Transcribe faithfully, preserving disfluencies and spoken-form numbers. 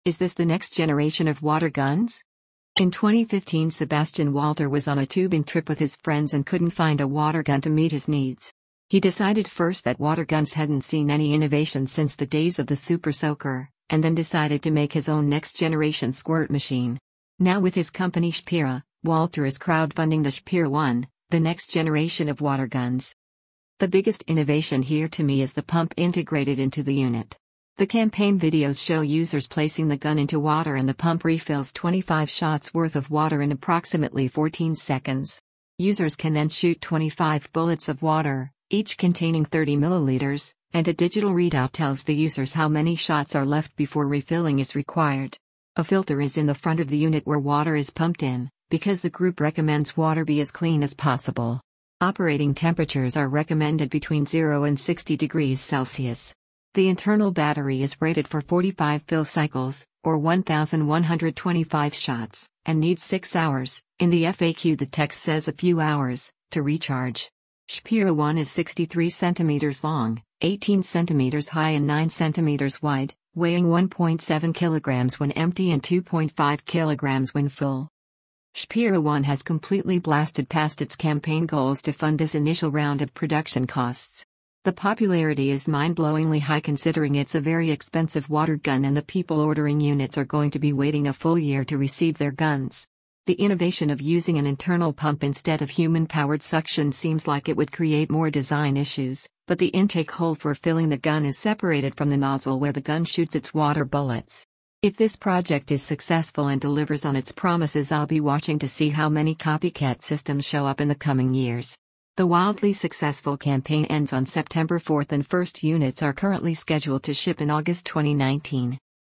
Is this the next generation of water guns? In twenty fifteen, Sebastian Walter was on a tubing trip with his friends and couldn't find a water gun to meet his needs. He decided first that water guns hadn't seen any innovation since the days of the Super Soaker, and then decided to make his own next-generation squirt machine. Now with his company Shapira, Walter is crowdfunding the Shapira One, the next generation of water guns. The biggest innovation here to me is the pump integrated into the unit. The campaign videos show users placing the gun into water and the pump refills twenty-five shots worth of water in approximately fourteen seconds. Users can then shoot twenty-five bullets of water, each containing thirty milliliters, and a digital readout tells the users how many shots are left before refilling is required. A filter is in the front of the unit where water is pumped in, because the group recommends water be as clean as possible. Operating temperatures are recommended between zero and sixty degrees Celsius. The internal battery is rated for forty-five fill cycles, or one thousand one hundred twenty-five shots, and needs six hours, in the F A Q the text says a few hours, to recharge. Shapira One is sixty-three centimeters long, eighteen centimeters high and nine centimeters wide, weighing one point seven kilograms when empty and two point five kilograms when full. Shapira One has completely blasted past its campaign goals to fund this initial round of production costs. The popularity is mind-blowingly high considering it's a very expensive water gun and the people ordering units are going to be waiting a full year to receive their guns. The innovation of using an internal pump instead of human-powered suction seems like it would create more design issues, but the intake hole for filling the gun is separated from the nozzle where the gun shoots its water bullets. If this project is successful and delivers on its promises, I'll be watching to see how many copycat systems show up in the coming years. The wildly successful campaign ends on September fourth and first units are currently scheduled to ship in August twenty nineteen.